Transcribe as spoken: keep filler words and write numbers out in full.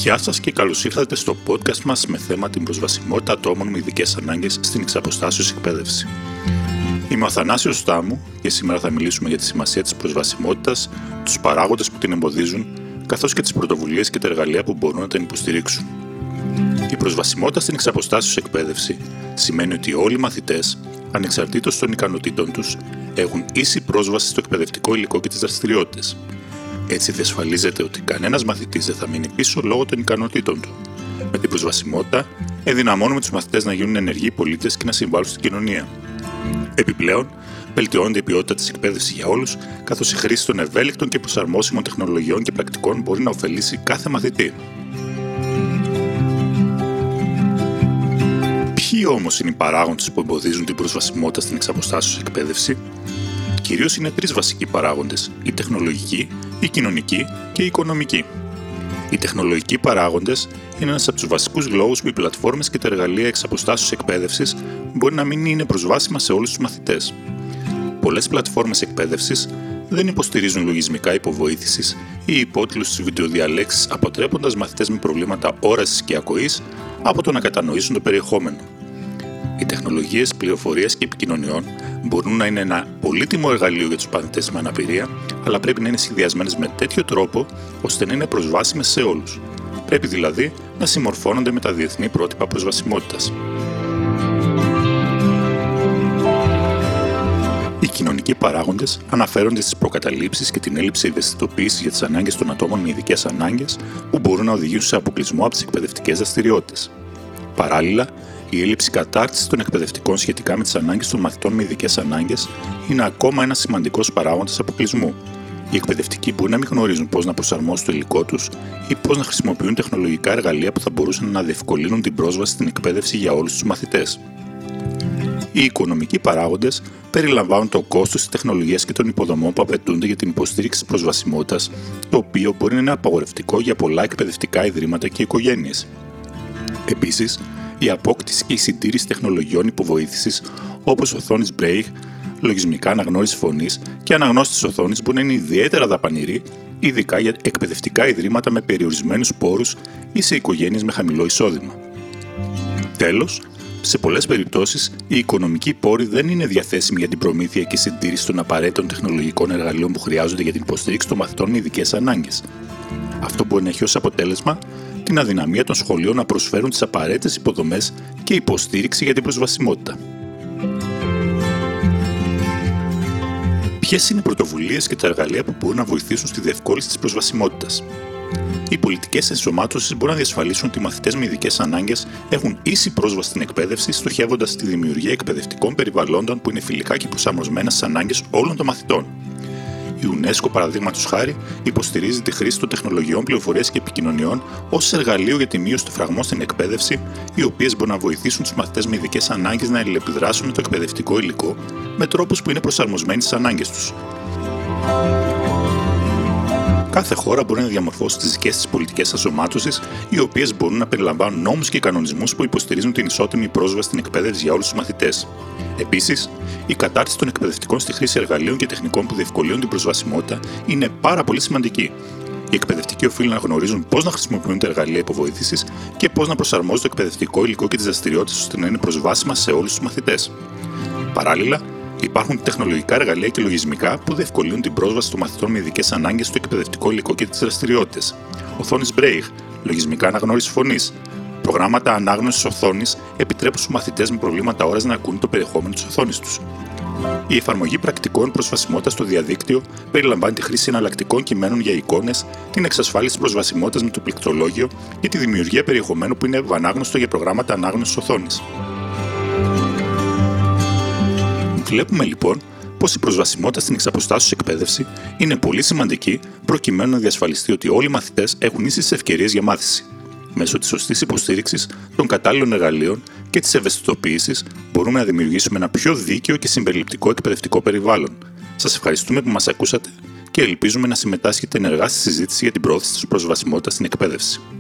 Γεια σας και καλώς ήρθατε στο podcast μας με θέμα την προσβασιμότητα ατόμων με ειδικές ανάγκες στην εξαποστάσεως εκπαίδευση. Είμαι ο Θανάσιος Στάμου και σήμερα θα μιλήσουμε για τη σημασία της προσβασιμότητας, τους παράγοντες που την εμποδίζουν, καθώς και τις πρωτοβουλίες και τα εργαλεία που μπορούν να την υποστηρίξουν. Η προσβασιμότητα στην εξαποστάσεως εκπαίδευση σημαίνει ότι όλοι οι μαθητές, ανεξαρτήτως των ικανοτήτων τους, έχουν ίση πρόσβαση στο εκπαιδευτικό υλικό και τις δραστηριότητες. Έτσι διασφαλίζεται ότι κανένας μαθητής δεν θα μείνει πίσω λόγω των ικανοτήτων του. Με την προσβασιμότητα, ενδυναμώνουμε τους μαθητές να γίνουν ενεργοί πολίτες και να συμβάλλουν στην κοινωνία. Επιπλέον, βελτιώνεται η ποιότητα της εκπαίδευσης για όλους, καθώς η χρήση των ευέλικτων και προσαρμόσιμων τεχνολογιών και πρακτικών μπορεί να ωφελήσει κάθε μαθητή. Ποιοι όμως είναι οι παράγοντες που εμποδίζουν την προσβασιμότητα στην εξαποστάσεως εκπαίδευση? Κυρίως είναι τρεις βασικοί παράγοντες: η τεχνολογική, η κοινωνική και η οικονομική. Οι τεχνολογικοί παράγοντες είναι ένας από τους βασικούς λόγους που οι πλατφόρμες και τα εργαλεία εξαποστάσεως εκπαίδευσης μπορεί να μην είναι προσβάσιμα σε όλους τους μαθητές. Πολλές πλατφόρμες εκπαίδευσης δεν υποστηρίζουν λογισμικά υποβοήθησης ή υπότιτλους στις βιντεοδιαλέξεις, αποτρέποντας μαθητές με προβλήματα όρασης και ακοής από το να κατανοήσουν το περιεχόμενο. Οι τεχνολογίες πληροφορίας και επικοινωνιών μπορούν να είναι ένα πολύτιμο εργαλείο για τους μαθητές με αναπηρία, αλλά πρέπει να είναι σχεδιασμένες με τέτοιο τρόπο ώστε να είναι προσβάσιμες σε όλους. Πρέπει δηλαδή να συμμορφώνονται με τα διεθνή πρότυπα προσβασιμότητας. Οι κοινωνικοί παράγοντες αναφέρονται στις προκαταλήψεις και την έλλειψη ευαισθητοποίησης για τις ανάγκες των ατόμων με ειδικές ανάγκες που μπορούν να οδηγήσουν σε αποκλεισμό από τις εκπαιδευτικές δραστηριότητες. Παράλληλα, η έλλειψη κατάρτισης των εκπαιδευτικών σχετικά με τις ανάγκες των μαθητών με ειδικές ανάγκες είναι ακόμα ένας σημαντικός παράγοντας αποκλεισμού. Οι εκπαιδευτικοί μπορεί να μην γνωρίζουν πώς να προσαρμόσουν το υλικό τους ή πώς να χρησιμοποιούν τεχνολογικά εργαλεία που θα μπορούσαν να διευκολύνουν την πρόσβαση στην εκπαίδευση για όλους τους μαθητές. Οι οικονομικοί παράγοντες περιλαμβάνουν το κόστος της τεχνολογίας και των υποδομών που απαιτούνται για την υποστήριξη της προσβασιμότητας, το οποίο μπορεί να είναι απαγορευτικό για πολλά εκπαιδευτικά ιδρύματα και οικογένειες. Επίσης, η απόκτηση και η συντήρηση τεχνολογιών υποβοήθησης όπως οθόνης Braille, λογισμικά αναγνώριση φωνής και αναγνώστης οθόνης μπορεί να είναι ιδιαίτερα δαπανηρή, ειδικά για εκπαιδευτικά ιδρύματα με περιορισμένους πόρους ή σε οικογένειες με χαμηλό εισόδημα. Τέλος, σε πολλές περιπτώσεις, οι οικονομικοί πόροι δεν είναι διαθέσιμοι για την προμήθεια και συντήρηση των απαραίτητων τεχνολογικών εργαλείων που χρειάζονται για την υποστήριξη των μαθητών με ειδικές ανάγκες. Αυτό μπορεί να έχει ως αποτέλεσμα την αδυναμία των σχολείων να προσφέρουν τις απαραίτητες υποδομές και υποστήριξη για την προσβασιμότητα. Ποιες είναι οι πρωτοβουλίες και τα εργαλεία που μπορούν να βοηθήσουν στη διευκόλυνση της προσβασιμότητας? Οι πολιτικές ενσωμάτωσης μπορούν να διασφαλίσουν ότι οι μαθητές με ειδικές ανάγκες έχουν ίση πρόσβαση στην εκπαίδευση, στοχεύοντας στη δημιουργία εκπαιδευτικών περιβαλλόντων που είναι φιλικά και προσαρμοσμένα στις ανάγκες όλων των μαθητών. Η UNESCO, παραδείγματος χάρη, υποστηρίζει τη χρήση των τεχνολογιών πληροφορίας και επικοινωνιών ως εργαλείο για τη μείωση του φραγμού στην εκπαίδευση, οι οποίες μπορούν να βοηθήσουν τους μαθητές με ειδικές ανάγκες να αλληλεπιδράσουν με το εκπαιδευτικό υλικό με τρόπους που είναι προσαρμοσμένοι στις ανάγκες τους. Κάθε χώρα μπορεί να διαμορφώσει τις δικές της πολιτικές ενσωμάτωσης, οι οποίες μπορούν να περιλαμβάνουν νόμους και κανονισμούς που υποστηρίζουν την ισότιμη πρόσβαση στην εκπαίδευση για όλους τους μαθητές. Επίσης, η κατάρτιση των εκπαιδευτικών στη χρήση εργαλείων και τεχνικών που διευκολύνουν την προσβασιμότητα είναι πάρα πολύ σημαντική. Οι εκπαιδευτικοί οφείλουν να γνωρίζουν πώς να χρησιμοποιούν τα εργαλεία υποβοήθησης και πώς να προσαρμόζουν το εκπαιδευτικό υλικό και τις δραστηριότητες ώστε να είναι προσβάσιμα σε όλους τους μαθητές. Παράλληλα, υπάρχουν τεχνολογικά εργαλεία και λογισμικά που διευκολύνουν την πρόσβαση των μαθητών με ειδικές ανάγκες στο εκπαιδευτικό υλικό και τις δραστηριότητες. Οθόνης Braille, λογισμικά αναγνώριση φωνής. Προγράμματα ανάγνωσης οθόνης επιτρέπουν στους μαθητές με προβλήματα όρασης να ακούν το περιεχόμενο της οθόνης τους. Η εφαρμογή πρακτικών προσβασιμότητας στο διαδίκτυο περιλαμβάνει τη χρήση εναλλακτικών κειμένων για εικόνες, την εξασφάλιση της προσβασιμότητας με το πληκτρολόγιο και τη δημιουργία περιεχομένου που είναι ευανάγνωστο για προγράμματα ανάγνωσης οθόνης. Βλέπουμε λοιπόν πως η προσβασιμότητα στην εξαποστάσεως εκπαίδευση είναι πολύ σημαντική προκειμένου να διασφαλιστεί ότι όλοι οι μαθητές έχουν ίσες ευκαιρίες για μάθηση. Μέσω της σωστής υποστήριξης, των κατάλληλων εργαλείων και της ευαισθητοποίησης μπορούμε να δημιουργήσουμε ένα πιο δίκαιο και συμπεριληπτικό εκπαιδευτικό περιβάλλον. Σας ευχαριστούμε που μας ακούσατε και ελπίζουμε να συμμετάσχετε ενεργά στη συζήτηση για την προώθηση της προσβασιμότητας στην εκπαίδευση.